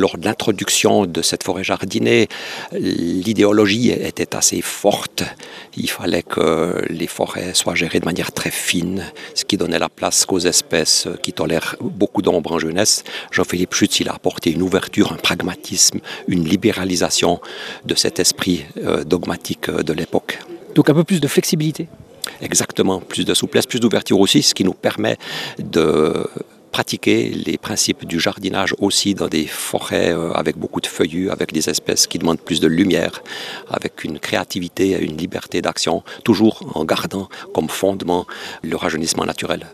lors de l'introduction de cette forêt jardinée, l'idéologie était assez forte. Il fallait que les forêts soient gérées de manière très fine, ce qui donnait la place qu'aux espèces qui tolèrent beaucoup d'ombre en jeunesse. Jean-Philippe Schütz, il a apporté une ouverture, un pragmatisme, une libéralisation de cet esprit dogmatique de l'époque. Donc un peu plus de flexibilité. Exactement, plus de souplesse, plus d'ouverture aussi, ce qui nous permet de pratiquer les principes du jardinage aussi dans des forêts avec beaucoup de feuillus, avec des espèces qui demandent plus de lumière, avec une créativité et une liberté d'action, toujours en gardant comme fondement le rajeunissement naturel.